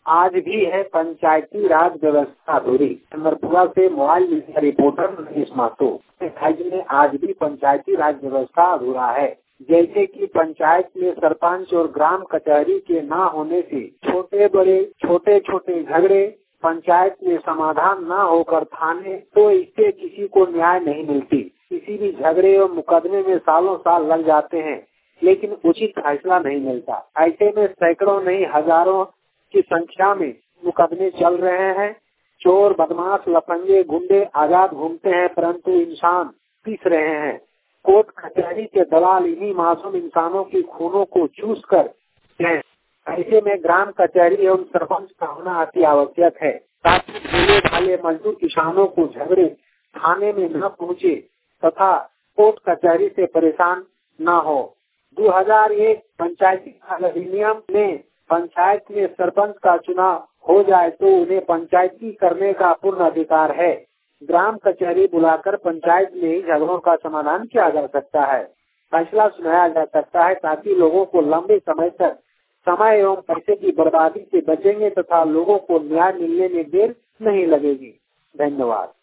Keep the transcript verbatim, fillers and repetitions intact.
आज भी है पंचायती राज व्यवस्था अधूरी। चंद्रपुरा से mobile media reporter Manish Mathur. राज्य में आज भी पंचायती राज व्यवस्था अधूरा है। जैसे कि पंचायत में सरपंच और ग्राम कचहरी के ना होने से छोटे बड़े छोटे छोटे झगड़े पंचायत में समाधान न होकर थाने, तो इससे किसी को न्याय नहीं मिलती। किसी भी झगड़े और मुकदमे में सालों साल लग जाते हैं, लेकिन उचित फैसला नहीं मिलता। ऐसे में सैकड़ों नहीं हजारों की संख्या में मुकदमे चल रहे हैं। चोर, बदमाश, लफंगे, गुंडे आजाद घूमते हैं, परंतु इंसान पीस रहे हैं। कोर्ट कचहरी के दलाल इन्हीं मासूम इंसानों की खूनों को चूस कर हैं। ऐसे में ग्राम कचहरी एवं सरपंच का होना अति आवश्यक है, ताकि भोले भाले मजदूर किसानों को झगड़े थाने में न पहुँचे तथा कोर्ट कचहरी से परेशान न हो। दो हज़ार एक पंचायती राज अधिनियम में पंचायत में सरपंच का चुनाव हो जाए तो उन्हें पंचायती करने का पूर्ण अधिकार है। ग्राम कचहरी बुलाकर पंचायत में ही झगड़ों का समाधान किया जा सकता है, फैसला सुनाया जा सकता है, ताकि लोगों को लंबे समय तक समय एवं पैसे की बर्बादी से बचेंगे तथा लोगों को न्याय मिलने में देर नहीं लगेगी। धन्यवाद।